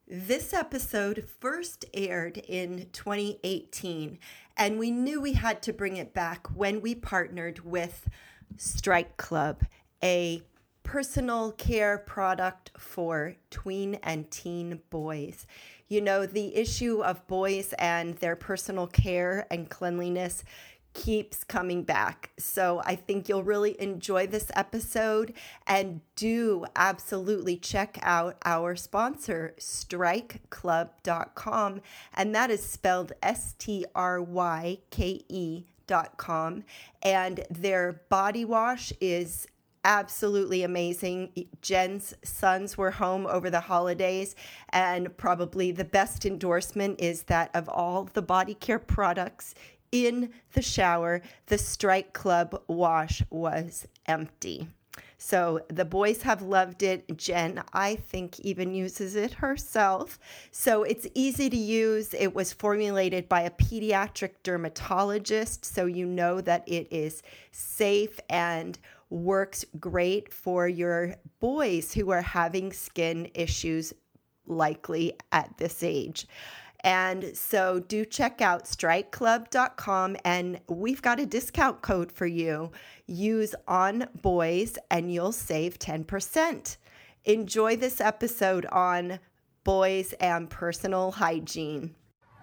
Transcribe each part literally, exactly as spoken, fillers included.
This episode first aired in twenty eighteen, and we knew we had to bring it back when we partnered with Strike Club, a personal care product for tween and teen boys. You know, the issue of boys and their personal care and cleanliness keeps coming back. So I think you'll really enjoy this episode, and do absolutely check out our sponsor, Stryke Club dot com, and that is spelled S T R Y K E dot com, and their body wash is absolutely amazing. Jen's sons were home over the holidays, and probably the best endorsement is that of all the body care products in the shower, the Strike Club wash was empty. So the boys have loved it. Jen, I think, even uses it herself. So it's easy to use. It was formulated by a pediatric dermatologist, so you know that it is safe and works great for your boys who are having skin issues, likely at this age. And so do check out Stryke Club dot com, and we've got a discount code for you. Use On Boys and you'll save ten percent. Enjoy this episode on boys and personal hygiene.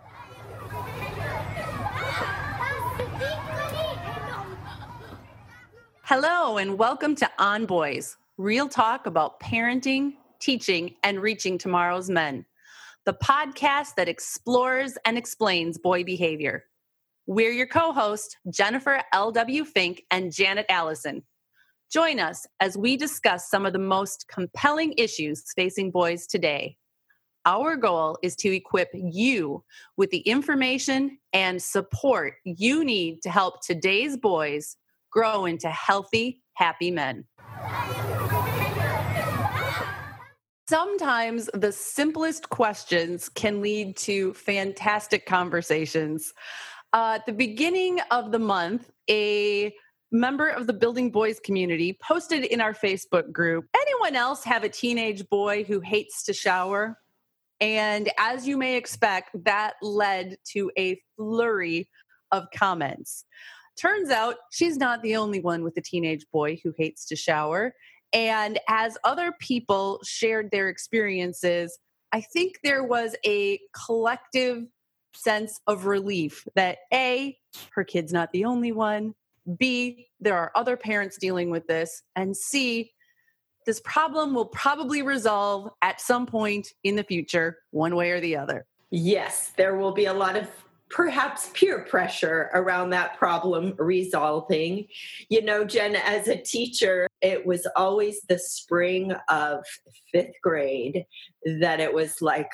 Hello and welcome to On Boys, real talk about parenting, teaching, and reaching tomorrow's men. The podcast that explores and explains boy behavior. We're your co-hosts, Jennifer L W. Fink and Janet Allison. Join us as we discuss some of the most compelling issues facing boys today. Our goal is to equip you with the information and support you need to help today's boys grow into healthy, happy men. Sometimes the simplest questions can lead to fantastic conversations. Uh, at the beginning of the month, a member of the Building Boys community posted in our Facebook group, "Anyone else have a teenage boy who hates to shower?" And as you may expect, that led to a flurry of comments. Turns out she's not the only one with a teenage boy who hates to shower. And as other people shared their experiences, I think there was a collective sense of relief that A, her kid's not the only one, B, there are other parents dealing with this, and C, this problem will probably resolve at some point in the future, one way or the other. Yes, there will be a lot of perhaps peer pressure around that problem resolving. You know, Jen, as a teacher, it was always the spring of fifth grade that it was like,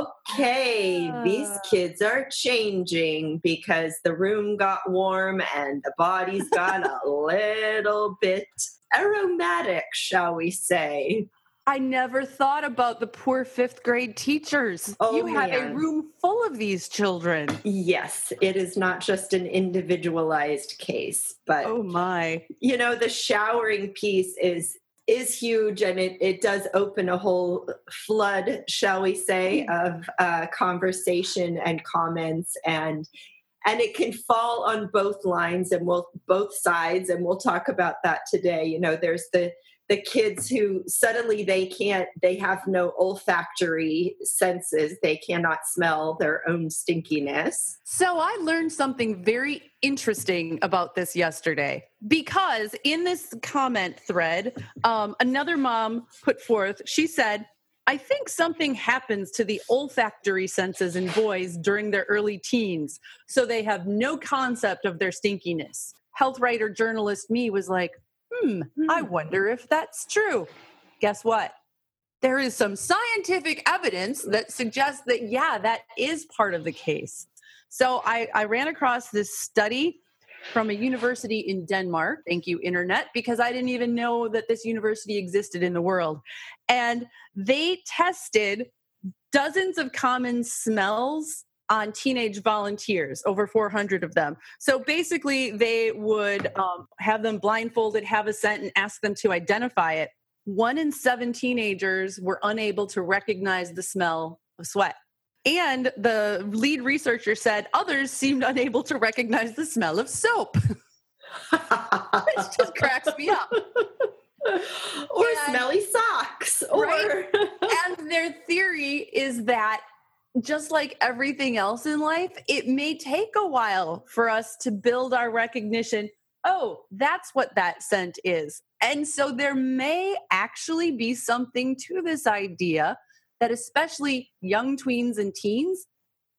okay, uh. these kids are changing because the room got warm and the bodies got a little bit aromatic, shall we say. I never thought about the poor fifth grade teachers. Oh, you have man. a room full of these children. Yes, it is not just an individualized case, but oh my. You know, the showering piece is is huge, and it, it does open a whole flood, shall we say, of uh, conversation and comments, and and it can fall on both lines and we'll both sides, and we'll talk about that today. You know, there's the the kids who suddenly they can't, they have no olfactory senses. They cannot smell their own stinkiness. So I learned something very interesting about this yesterday, because in this comment thread, um, another mom put forth, she said, "I think something happens to the olfactory senses in boys during their early teens, so they have no concept of their stinkiness." Health writer journalist me was like, Hmm, I wonder if that's true. Guess what? There is some scientific evidence that suggests that, yeah, that is part of the case. So I, I ran across this study from a university in Denmark. Thank you, Internet, because I didn't even know that this university existed in the world. And they tested dozens of common smells on teenage volunteers, over four hundred of them. So basically, they would um, have them blindfolded, have a scent, and ask them to identify it. One in seven teenagers were unable to recognize the smell of sweat. And the lead researcher said others seemed unable to recognize the smell of soap. Which just cracks me up. Or and, smelly socks. Or right? And their theory is that just like everything else in life, it may take a while for us to build our recognition. Oh, that's what that scent is. And so there may actually be something to this idea that especially young tweens and teens,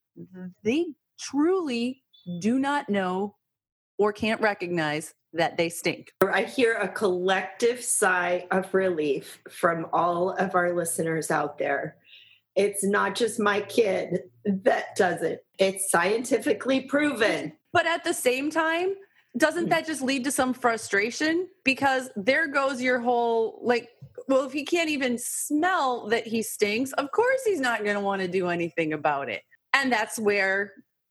they truly do not know or can't recognize that they stink. I hear a collective sigh of relief from all of our listeners out there. It's not just my kid that does it. It's scientifically proven. But at the same time, doesn't that just lead to some frustration? Because there goes your whole, like, well, if he can't even smell that he stinks, of course he's not going to want to do anything about it. And that's where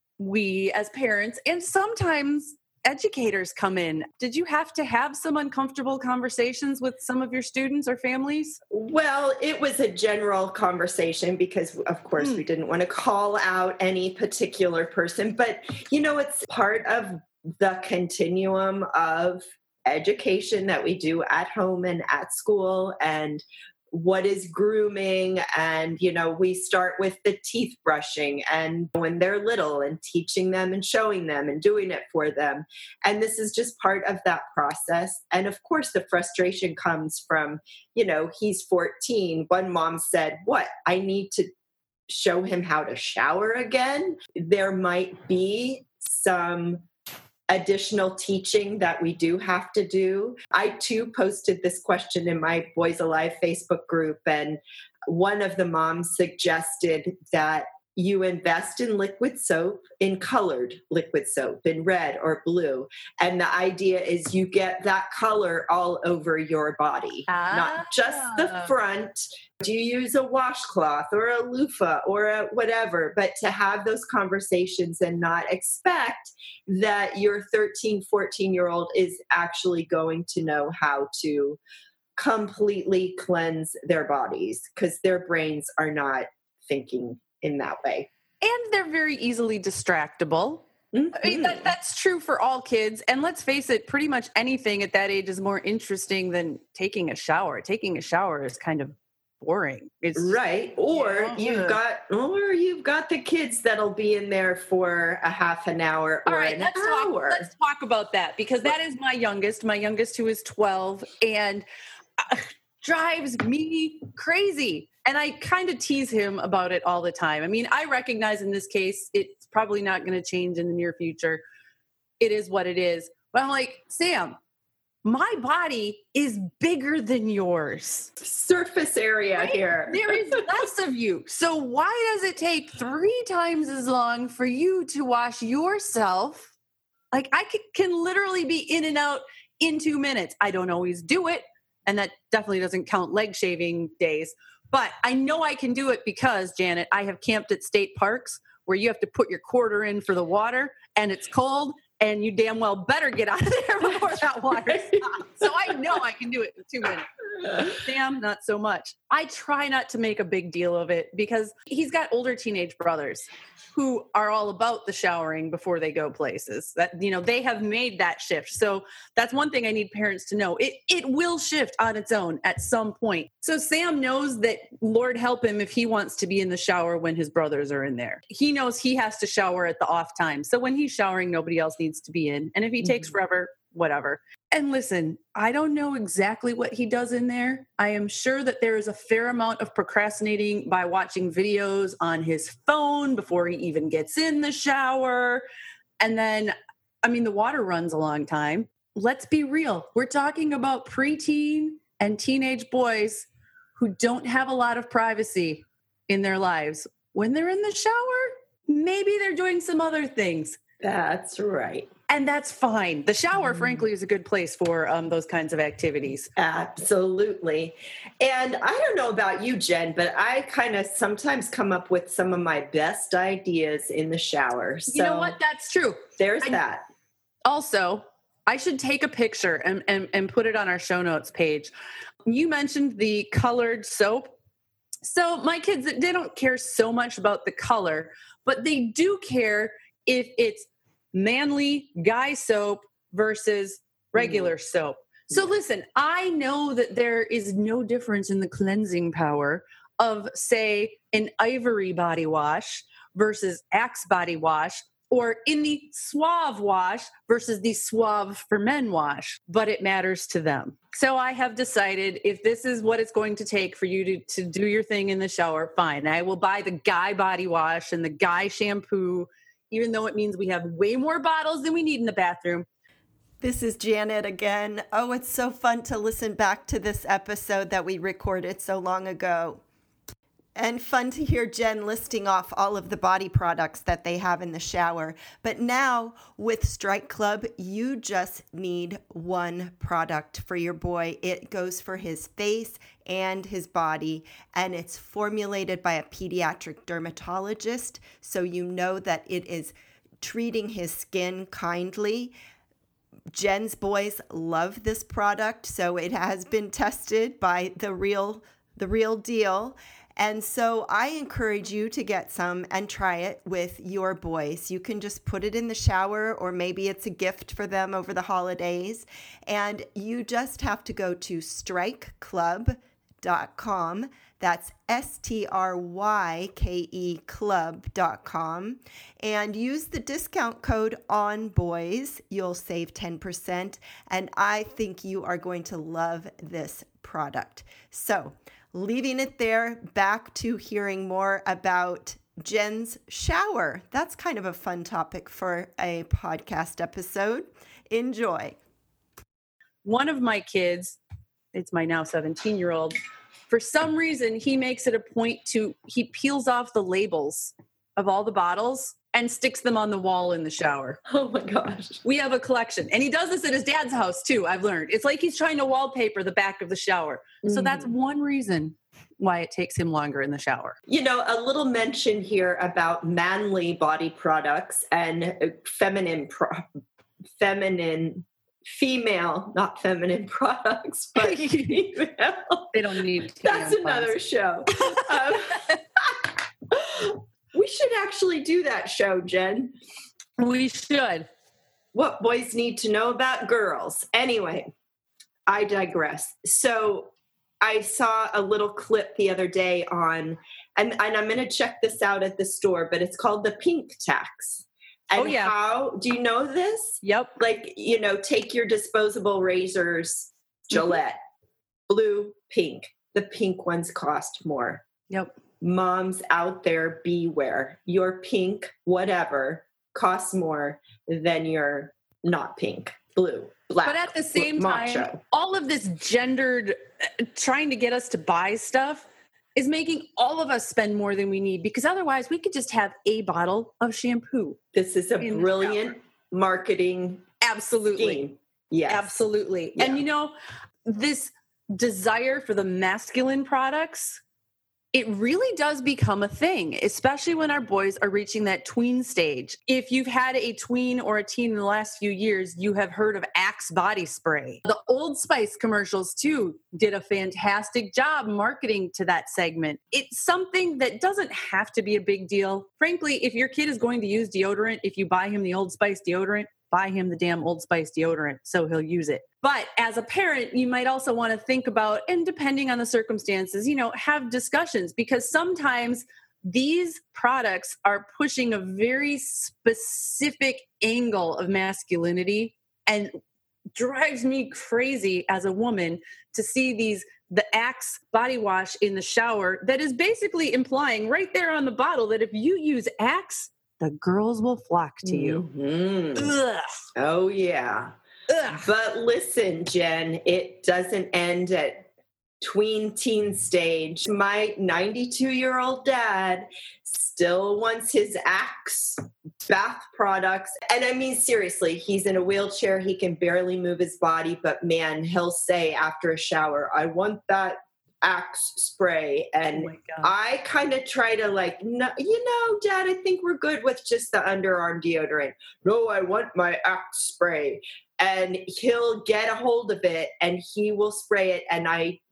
we as parents and sometimes educators come in. Did you have to have some uncomfortable conversations with some of your students or families? Well, it was a general conversation because, of course, mm. we didn't want to call out any particular person. But, you know, it's part of the continuum of education that we do at home and at school, and what is grooming. And, you know, we start with the teeth brushing and when they're little and teaching them and showing them and doing it for them. And this is just part of that process. And of course, the frustration comes from, you know, he's fourteen. One mom said, what, I need to show him how to shower again? There might be some additional teaching that we do have to do. I too posted this question in my Boys Alive Facebook group, and one of the moms suggested that you invest in liquid soap, in colored liquid soap, in red or blue. And the idea is you get that color all over your body, ah. not just the front. Do you use a washcloth or a loofah or a whatever? But to have those conversations and not expect that your thirteen, fourteen-year-old is actually going to know how to completely cleanse their bodies because their brains are not thinking in that way. And they're very easily distractible. Mm-hmm. I mean, that, that's true for all kids. And let's face it, pretty much anything at that age is more interesting than taking a shower. Taking a shower is kind of boring. It's right. Or you know, you've got, or you've got the kids that'll be in there for a half an hour or all right, an let's hour. Talk, let's talk about that because that is my youngest, my youngest who is twelve and uh, drives me crazy. And I kind of tease him about it all the time. I mean, I recognize in this case, it's probably not going to change in the near future. It is what it is. But I'm like, Sam, my body is bigger than yours. Surface area right? here. There is less of you. So why does it take three times as long for you to wash yourself? Like I can, can literally be in and out in two minutes. I don't always do it. And that definitely doesn't count leg shaving days. But I know I can do it because, Janet, I have camped at state parks where you have to put your quarter in for the water and it's cold and you damn well better get out of there before that water stops. So I know I can do it in two minutes. Sam, not so much. I try not to make a big deal of it because he's got older teenage brothers who are all about the showering before they go places. That, you know, they have made that shift. So that's one thing I need parents to know. It it will shift on its own at some point. So Sam knows that, Lord help him if he wants to be in the shower when his brothers are in there. He knows he has to shower at the off time. So when he's showering, nobody else needs to be in. And if he mm-hmm. takes forever, whatever. And listen, I don't know exactly what he does in there. I am sure that there is a fair amount of procrastinating by watching videos on his phone before he even gets in the shower. And then, I mean, the water runs a long time. Let's be real. We're talking about preteen and teenage boys who don't have a lot of privacy in their lives. When they're in the shower, maybe they're doing some other things. That's right. And that's fine. The shower, mm. frankly, is a good place for um, those kinds of activities. Absolutely. And I don't know about you, Jen, but I kind of sometimes come up with some of my best ideas in the shower. So you know what? That's true. There's I, that. Also, I should take a picture and, and, and put it on our show notes page. You mentioned the colored soap. So my kids, they don't care so much about the color, but they do care if it's manly guy soap versus regular mm. soap. So listen, I know that there is no difference in the cleansing power of, say, an Ivory body wash versus Axe body wash, or in the Suave wash versus the Suave for Men wash, but it matters to them. So I have decided if this is what it's going to take for you to, to do your thing in the shower, fine. I will buy the Guy body wash and the Guy shampoo, even though it means we have way more bottles than we need in the bathroom. This is Janet again. Oh, it's so fun to listen back to this episode that we recorded so long ago. And fun to hear Jen listing off all of the body products that they have in the shower. But now with Strike Club, you just need one product for your boy. It goes for his face and his body, and it's formulated by a pediatric dermatologist, so you know that it is treating his skin kindly. Jen's boys love this product, so it has been tested by the real, the real deal. And so I encourage you to get some and try it with your boys. You can just put it in the shower, or maybe it's a gift for them over the holidays. And you just have to go to strike club dot com. That's S T R Y K E club dot com. And use the discount code ONBOYS. You'll save ten percent. And I think you are going to love this product. So, leaving it there, back to hearing more about Jen's shower. That's kind of a fun topic for a podcast episode. Enjoy. One of my kids, it's my now seventeen-year-old, for some reason, he makes it a point to, he peels off the labels of all the bottles and sticks them on the wall in the shower. Oh my gosh. We have a collection. And he does this at his dad's house too, I've learned. It's like he's trying to wallpaper the back of the shower. Mm. So that's one reason why it takes him longer in the shower. You know, a little mention here about manly body products and feminine, pro- feminine, female, not feminine products, but female. They don't need to. That's another show. um, we should actually do that show, Jen. We should. What boys need to know about girls. Anyway, I digress. So I saw a little clip the other day on, and, and I'm going to check this out at the store, but it's called the pink tax. And oh, yeah. How, do you know this? Yep. Like, you know, take your disposable razors, Gillette, mm-hmm. blue, pink. The pink ones cost more. Yep. Moms out there, beware. Your pink, whatever, costs more than your not pink, blue, black. But at the same macho. time, all of this gendered, uh, trying to get us to buy stuff is making all of us spend more than we need, because otherwise we could just have a bottle of shampoo. This is a brilliant marketing Absolutely. scheme. Yes. Absolutely. Yeah. And you know, this desire for the masculine products, it really does become a thing, especially when our boys are reaching that tween stage. If you've had a tween or a teen in the last few years, you have heard of Axe body spray. The Old Spice commercials, too, did a fantastic job marketing to that segment. It's something that doesn't have to be a big deal. Frankly, if your kid is going to use deodorant, if you buy him the Old Spice deodorant, buy him the damn Old Spice deodorant so he'll use it. But as a parent, you might also want to think about, and depending on the circumstances, you know, have discussions, because sometimes these products are pushing a very specific angle of masculinity, and drives me crazy as a woman to see these the Axe body wash in the shower that is basically implying right there on the bottle that if you use Axe, the girls will flock to you. Mm-hmm. Oh, yeah. Ugh. But listen, Jen, it doesn't end at tween teen stage. My ninety-two-year-old dad still wants his Axe bath products. And I mean, seriously, he's in a wheelchair. He can barely move his body. But man, he'll say after a shower, I want that Axe spray. And oh I kind of try to like, no, you know, Dad, I think we're good with just the underarm deodorant. No, I want my Axe spray. And he'll get a hold of it and he will spray it. And I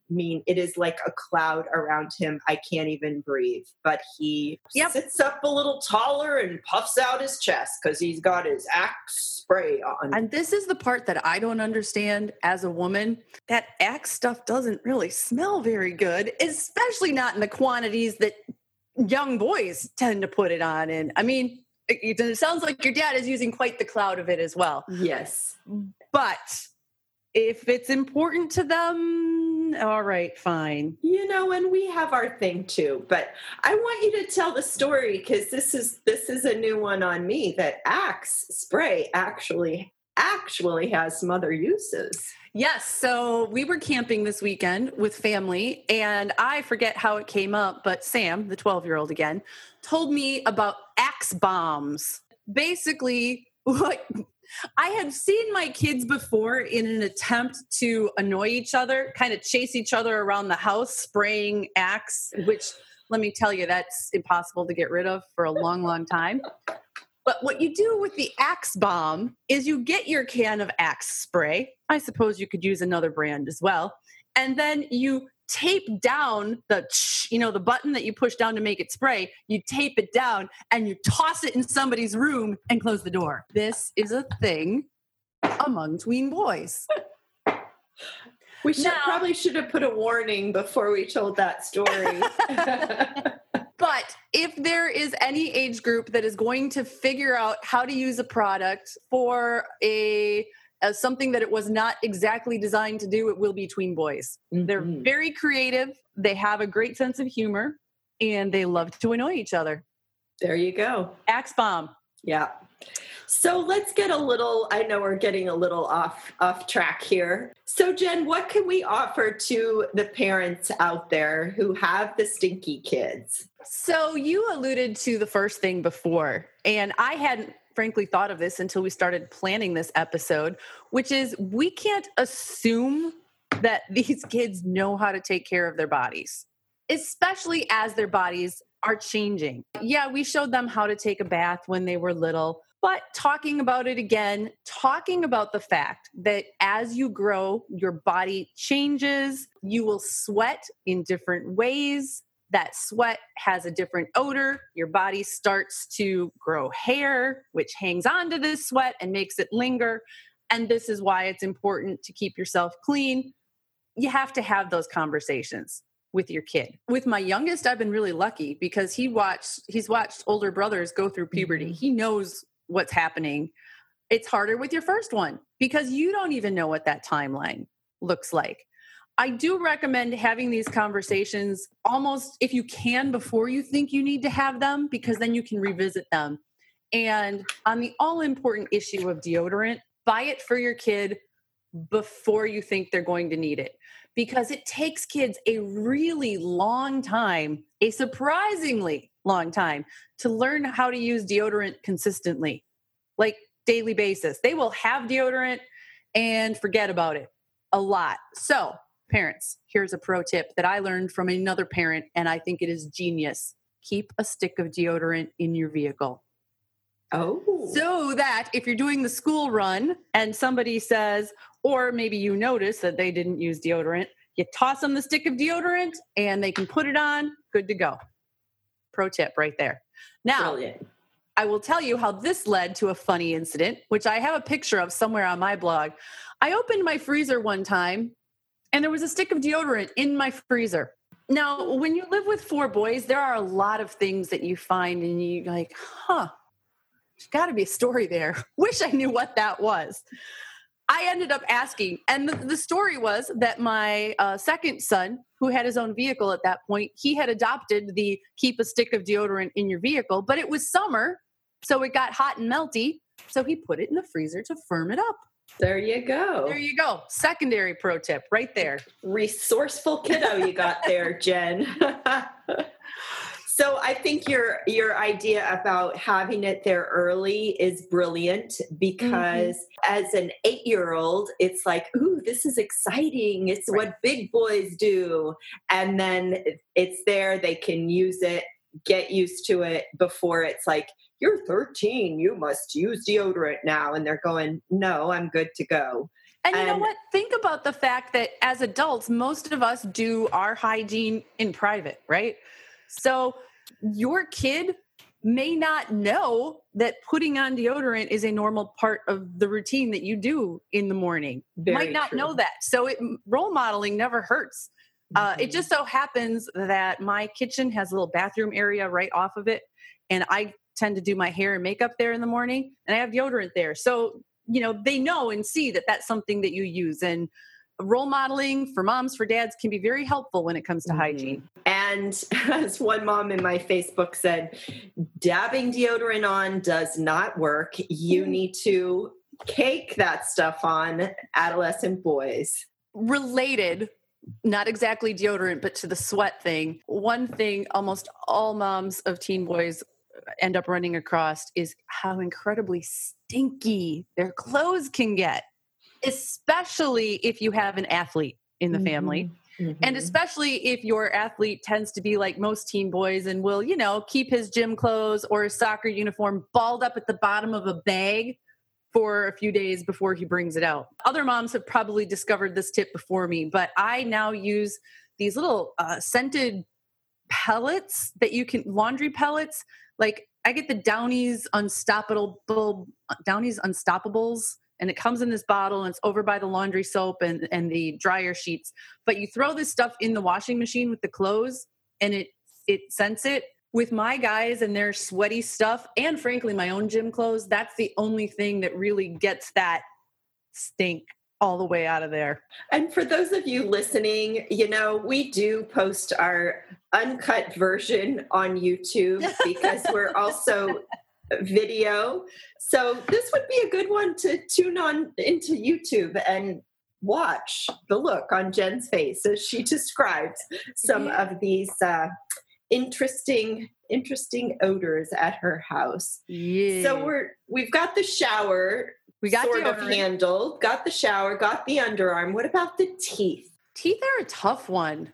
mean, it is like a cloud around him. I can't even breathe. But he yep. sits up a little taller and puffs out his chest because he's got his Axe spray on. And this is the part that I don't understand as a woman. That Axe stuff doesn't really smell very good, especially not in the quantities that young boys tend to put it on. And I mean, it, it sounds like your dad is using quite the cloud of it as well. Yes. But if it's important to them, all right, fine. You know, and we have our thing too. But I want you to tell the story because this is this is a new one on me, that Axe spray actually actually has some other uses. Yes. So we were camping this weekend with family, and I forget how it came up, but Sam, the twelve-year-old again, told me about Axe bombs. Basically, what I had seen my kids before in an attempt to annoy each other, kind of chase each other around the house, spraying Axe, which, let me tell you, that's impossible to get rid of for a long, long time. But what you do with the Axe bomb is you get your can of Axe spray. I suppose you could use another brand as well. And then you tape down the, you know, the button that you push down to make it spray. You tape it down and you toss it in somebody's room and close the door. This is a thing among tween boys. We should now, probably should have put a warning before we told that story. But if there is any age group that is going to figure out how to use a product for a, a something that it was not exactly designed to do, it will be tween boys. Mm-hmm. They're very creative. They have a great sense of humor, and they love to annoy each other. There you go. Axe bomb. Yeah. So let's get a little, I know we're getting a little off off track here. So Jen, what can we offer to the parents out there who have the stinky kids? So you alluded to the first thing before, and I hadn't frankly thought of this until we started planning this episode, which is we can't assume that these kids know how to take care of their bodies, especially as their bodies are changing. Yeah, we showed them how to take a bath when they were little, but talking about it again, talking about the fact that as you grow, your body changes, you will sweat in different ways. That sweat has a different odor. Your body starts to grow hair, which hangs onto this sweat and makes it linger. And this is why it's important to keep yourself clean. You have to have those conversations with your kid. With my youngest, I've been really lucky because he watched, he's watched older brothers go through puberty. He knows what's happening. It's harder with your first one because you don't even know what that timeline looks like. I do recommend having these conversations almost, if you can, before you think you need to have them, because then you can revisit them. And on the all-important issue of deodorant, buy it for your kid before you think they're going to need it. Because it takes kids a really long time, a surprisingly long time, to learn how to use deodorant consistently, like daily basis. They will have deodorant and forget about it a lot. So, parents, here's a pro tip that I learned from another parent, and I think it is genius. Keep a stick of deodorant in your vehicle. Oh. So that if you're doing the school run and somebody says, or maybe you notice that they didn't use deodorant, you toss them the stick of deodorant and they can put it on, good to go. Pro tip right there. Now, Brilliant. I will tell you how this led to a funny incident, which I have a picture of somewhere on my blog. I opened my freezer one time and there was a stick of deodorant in my freezer. Now, when you live with four boys, there are a lot of things that you find and you like, huh, there's got to be a story there. Wish I knew what that was. I ended up asking, and the, the story was that my uh, second son, who had his own vehicle at that point, he had adopted the keep a stick of deodorant in your vehicle, but it was summer, so it got hot and melty, so he put it in the freezer to firm it up. There you go. There you go. Secondary pro tip right there. Resourceful kiddo you got there, Jen. So I think your your idea about having it there early is brilliant because mm-hmm. as an eight-year-old, it's like, ooh, this is exciting. It's right. what big boys do. And then it's there. They can use it, get used to it before it's like, you're thirteen. You must use deodorant now. And they're going, no, I'm good to go. And you And- know what? Think about the fact that as adults, most of us do our hygiene in private, right? So your kid may not know that putting on deodorant is a normal part of the routine that you do in the morning. Very might not true. know that. So it, role modeling never hurts. Uh, it Mhm. just so happens that my kitchen has a little bathroom area right off of it. And I tend to do my hair and makeup there in the morning, and I have deodorant there. So, you know, they know and see that that's something that you use. And role modeling for moms, for dads can be very helpful when it comes to Mhm. hygiene. And as one mom in my Facebook said, dabbing deodorant on does not work. You need to cake that stuff on adolescent boys. Related, not exactly deodorant, but to the sweat thing. One thing almost all moms of teen boys end up running across is how incredibly stinky their clothes can get, especially if you have an athlete in the family. Mhm. And especially if your athlete tends to be like most teen boys and will, you know, keep his gym clothes or his soccer uniform balled up at the bottom of a bag for a few days before he brings it out. Other moms have probably discovered this tip before me, but I now use these little uh, scented pellets that you can, laundry pellets. Like I get the Downy's Unstoppable, Downy's Unstoppables, and it comes in this bottle and it's over by the laundry soap and, and the dryer sheets. But you throw this stuff in the washing machine with the clothes and it it scents it. With my guys and their sweaty stuff, and frankly, my own gym clothes, that's the only thing that really gets that stink all the way out of there. And for those of you listening, you know, we do post our uncut version on YouTube because we're also video. So this would be a good one to tune on into YouTube and watch the look on Jen's face as she describes some Yeah. of these uh, interesting, interesting odors at her house. Yeah. So we're we've got the shower We got sort of deodorant. handled, got the shower, got the underarm. What about the teeth? Teeth are a tough one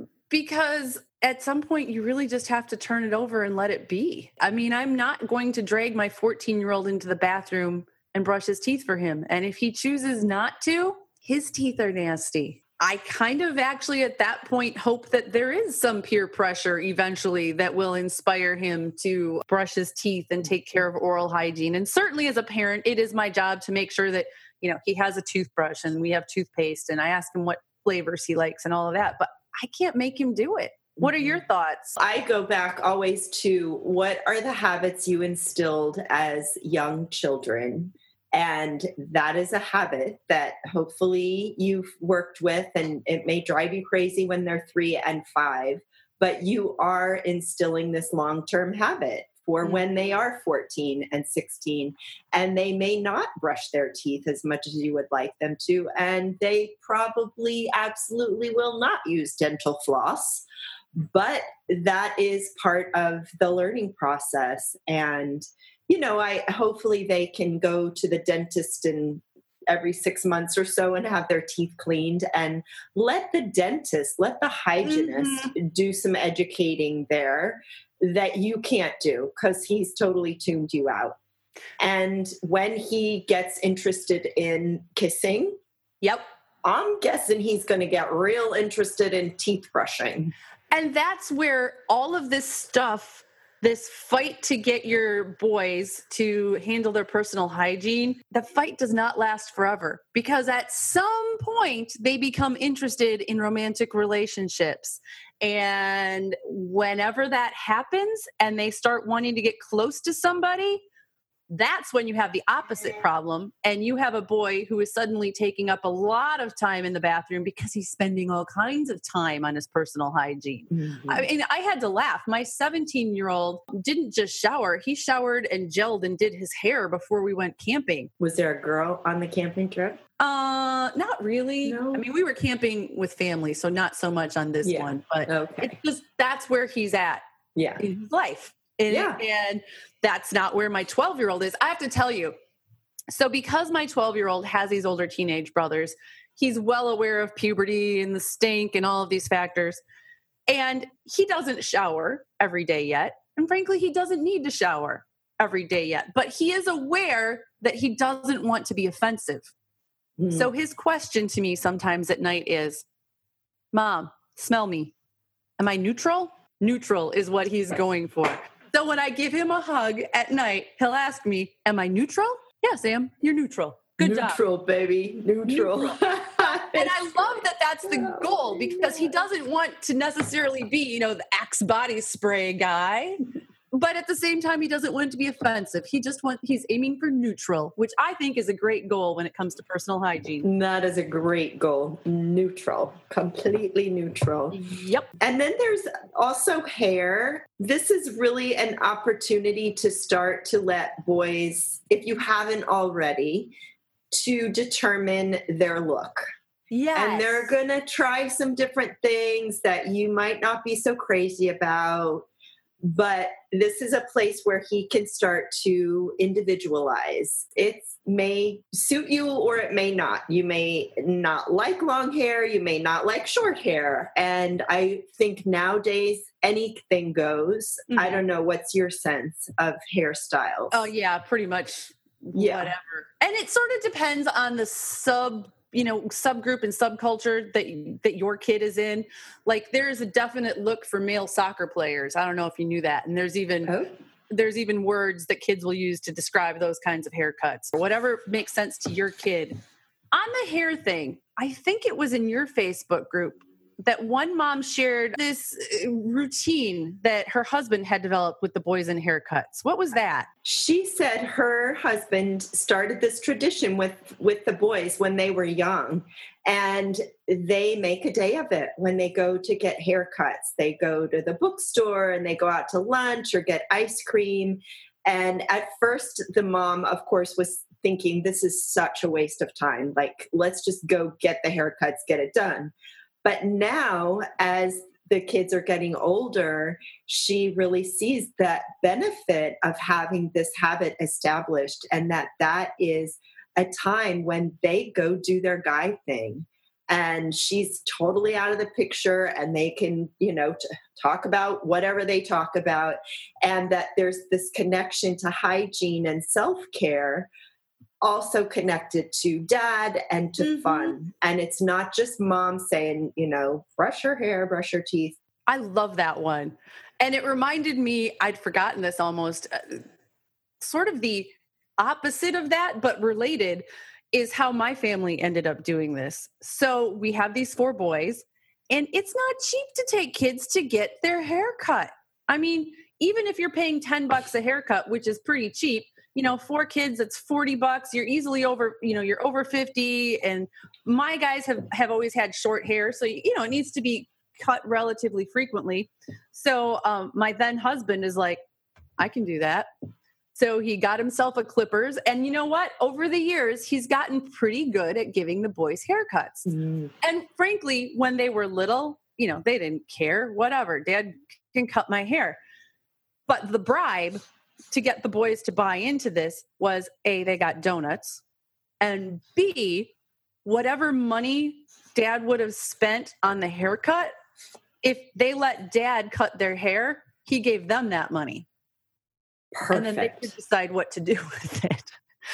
because at some point you really just have to turn it over and let it be. I mean, I'm not going to drag my fourteen-year-old into the bathroom and brush his teeth for him. And if he chooses not to, his teeth are nasty. I kind of actually at that point hope that there is some peer pressure eventually that will inspire him to brush his teeth and take care of oral hygiene. And certainly as a parent, it is my job to make sure that, you know, he has a toothbrush and we have toothpaste and I ask him what flavors he likes and all of that, but I can't make him do it. What are your thoughts? I go back always to what are the habits you instilled as young children? And that is a habit that hopefully you've worked with, and it may drive you crazy when they're three and five, but you are instilling this long-term habit for when they are fourteen and sixteen, and they may not brush their teeth as much as you would like them to, and they probably absolutely will not use dental floss, but that is part of the learning process. And you know, I hopefully they can go to the dentist in every six months or so and have their teeth cleaned, and let the dentist, let the hygienist Mm-hmm. do some educating there that you can't do because he's totally tuned you out. And when he gets interested in kissing, Yep. I'm guessing he's going to get real interested in teeth brushing. And that's where all of this stuff, this fight to get your boys to handle their personal hygiene, the fight does not last forever because at some point they become interested in romantic relationships. And whenever that happens and they start wanting to get close to somebody, that's when you have the opposite problem. And you have a boy who is suddenly taking up a lot of time in the bathroom because he's spending all kinds of time on his personal hygiene. Mm-hmm. I mean, I had to laugh. My seventeen-year-old didn't just shower. He showered and gelled and did his hair before we went camping. Was there a girl on the camping trip? Uh, not really. No? I mean, we were camping with family, so not so much on this Yeah. one. But Okay. it's just, that's where he's at Yeah. in his life. And, Yeah. and that's not where my twelve-year-old is. I have to tell you. So because my twelve-year-old has these older teenage brothers, he's well aware of puberty and the stink and all of these factors. And he doesn't shower every day yet. And frankly, he doesn't need to shower every day yet. But he is aware that he doesn't want to be offensive. Mm. So his question to me sometimes at night is, Mom, smell me. Am I neutral? Neutral is what he's going for. So when I give him a hug at night, he'll ask me, am I neutral? Yes, Sam, you're neutral. Good neutral, job. Neutral, baby. Neutral. Neutral. And I love that that's the goal, because he doesn't want to necessarily be, you know, the Axe body spray guy. But at the same time, he doesn't want it to be offensive. He just wants, he's aiming for neutral, which I think is a great goal when it comes to personal hygiene. That is a great goal. Neutral, completely neutral. Yep. And then there's also hair. This is really an opportunity to start to let boys, if you haven't already, to determine their look. Yes. And they're going to try some different things that you might not be so crazy about. But this is a place where he can start to individualize. It may suit you or it may not. You may not like long hair. You may not like short hair. And I think nowadays anything goes. Mm-hmm. I don't know. What's your sense of hairstyles? Oh, yeah, pretty much yeah. whatever. And it sort of depends on the sub you know, subgroup and subculture that that your kid is in. Like, there is a definite look for male soccer players. I don't know if you knew that. And there's even oh. there's even words that kids will use to describe those kinds of haircuts, or whatever makes sense to your kid. On the hair thing, I think it was in your Facebook group that one mom shared this routine that her husband had developed with the boys in haircuts. What was that? She said her husband started this tradition with, with the boys when they were young, and they make a day of it when they go to get haircuts. They go to the bookstore and they go out to lunch or get ice cream. And at first, the mom, of course, was thinking, this is such a waste of time. Like, let's just go get the haircuts, get it done. But now, as the kids are getting older, she really sees that benefit of having this habit established, and that that is a time when they go do their guy thing. And she's totally out of the picture, and they can, you know, t- talk about whatever they talk about, and that there's this connection to hygiene and self-care, also connected to dad and to mm-hmm. fun. And it's not just mom saying, you know, brush your hair, brush your teeth. I love that one. And it reminded me, I'd forgotten this almost, uh, sort of the opposite of that, but related, is how my family ended up doing this. So we have these four boys, and it's not cheap to take kids to get their hair cut. I mean, even if you're paying ten bucks a haircut, which is pretty cheap, you know, four kids, it's forty bucks. You're easily over, you know, you're over fifty. And my guys have, have always had short hair. So, you know, it needs to be cut relatively frequently. So um, my then husband is like, I can do that. So he got himself a clippers. And you know what? Over the years, he's gotten pretty good at giving the boys haircuts. Mm. And frankly, when they were little, you know, they didn't care, whatever. Dad can cut my hair. But the bribe to get the boys to buy into this was A, they got donuts, and B, whatever money dad would have spent on the haircut, if they let dad cut their hair, he gave them that money. Perfect. And then they could decide what to do with it.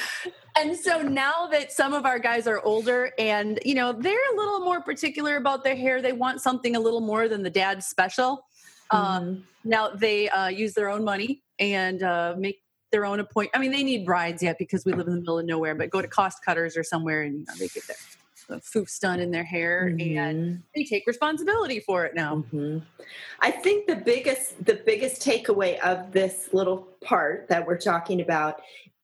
And so now that some of our guys are older and, you know, they're a little more particular about their hair, they want something a little more than the dad's special. Mm-hmm. Uh, now they uh, use their own money and uh, make their own appointment. I mean, they need brides yet because we live in the middle of nowhere, but go to Cost Cutters or somewhere and, you know, they get their the foofs done in their hair, mm-hmm. and they take responsibility for it now. Mm-hmm. I think the biggest, the biggest takeaway of this little part that we're talking about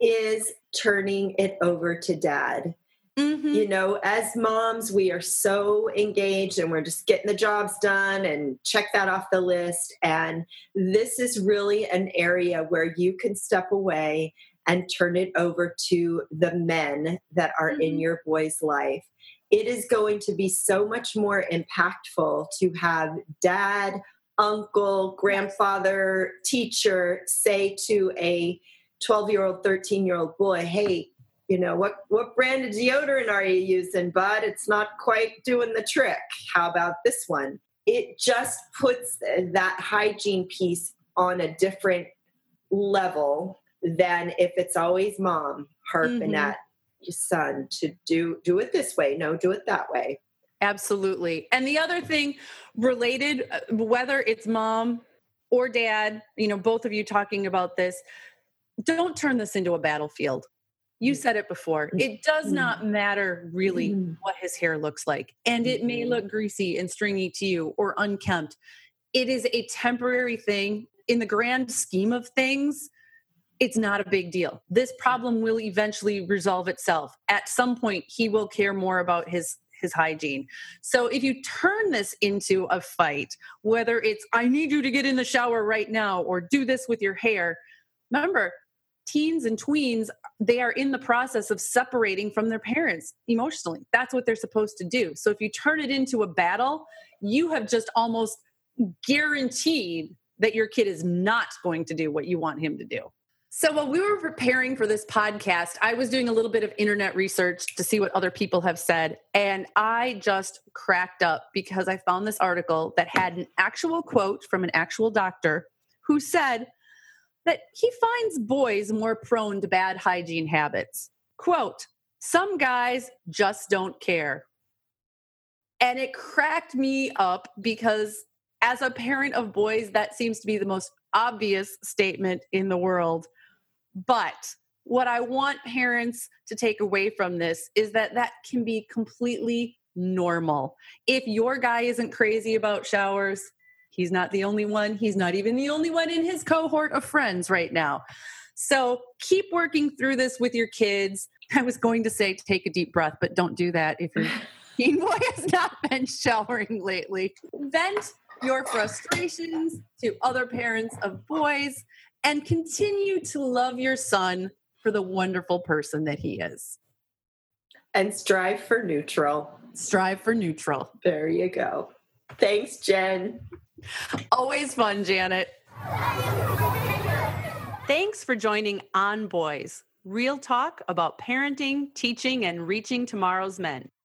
is turning it over to dad. Mm-hmm. You know, as moms, we are so engaged and we're just getting the jobs done and check that off the list. And this is really an area where you can step away and turn it over to the men that are mm-hmm. in your boy's life. It is going to be so much more impactful to have dad, uncle, grandfather, teacher say to a twelve-year-old, thirteen-year-old boy, hey, you know, what, what brand of deodorant are you using, bud? It's not quite doing the trick. How about this one? It just puts that hygiene piece on a different level than if it's always mom harping mm-hmm. at your son to do do it this way. No, do it that way. Absolutely. And the other thing related, whether it's mom or dad, you know, both of you talking about this, don't turn this into a battlefield. You said it before. It does not matter really what his hair looks like. And it may look greasy and stringy to you or unkempt. It is a temporary thing. In the grand scheme of things, it's not a big deal. This problem will eventually resolve itself. At some point, he will care more about his his hygiene. So if you turn this into a fight, whether it's, I need you to get in the shower right now, or do this with your hair, remember, teens and tweens, they are in the process of separating from their parents emotionally. That's what they're supposed to do. So if you turn it into a battle, you have just almost guaranteed that your kid is not going to do what you want him to do. So while we were preparing for this podcast, I was doing a little bit of internet research to see what other people have said. And I just cracked up because I found this article that had an actual quote from an actual doctor who said that he finds boys more prone to bad hygiene habits. Quote, some guys just don't care. And it cracked me up because as a parent of boys, that seems to be the most obvious statement in the world. But what I want parents to take away from this is that that can be completely normal. If your guy isn't crazy about showers, he's not the only one. He's not even the only one in his cohort of friends right now. So keep working through this with your kids. I was going to say take a deep breath, but don't do that if your teen boy has not been showering lately. Vent your frustrations to other parents of boys and continue to love your son for the wonderful person that he is. And strive for neutral. Strive for neutral. There you go. Thanks, Jen. Always fun, Janet. Thanks for joining On Boys, real talk about parenting, teaching, and reaching tomorrow's men.